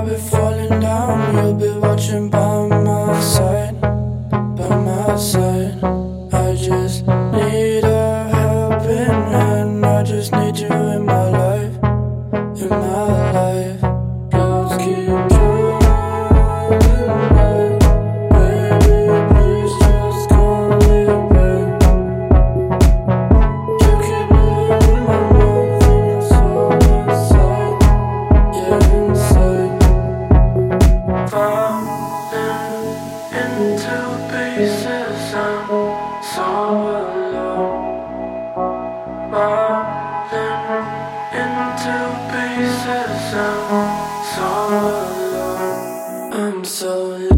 I'll be falling down, you'll be watching by my side, by my side. I just need a helping hand, I just need you in my life, in my life. Just keep driving back, baby, please just call me back. You keep moving my mouth and it's all inside, yeah, inside. Falling into pieces, I'm so alone. Falling into pieces, I'm so alone. I'm so alone.